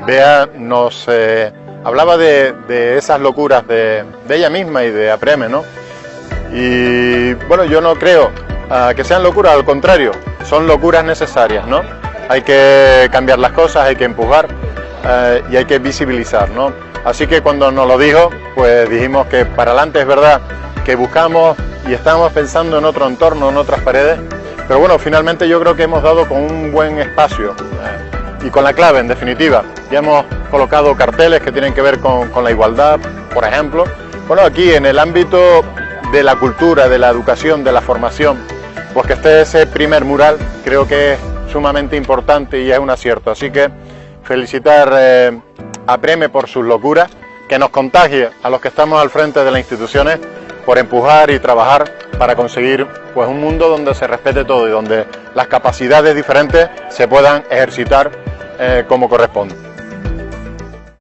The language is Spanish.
Bea nos hablaba de esas locuras de ella misma y de Apreme, ¿no? Y bueno, yo no creo que sean locuras, al contrario, son locuras necesarias, ¿no? Hay que cambiar las cosas, hay que empujar y hay que visibilizar, ¿no? Así que cuando nos lo dijo, pues dijimos que para adelante. Es verdad que buscamos y estamos pensando en otro entorno, en otras paredes, pero bueno, finalmente yo creo que hemos dado con un buen espacio y con la clave, en definitiva. Ya hemos colocado carteles que tienen que ver con la igualdad, por ejemplo. Bueno, aquí en el ámbito de la cultura, de la educación, de la formación, pues que esté ese primer mural creo que es sumamente importante y es un acierto. Así que felicitar a Apreme por sus locuras, que nos contagie a los que estamos al frente de las instituciones por empujar y trabajar para conseguir pues un mundo donde se respete todo y donde las capacidades diferentes se puedan ejercitar como corresponde.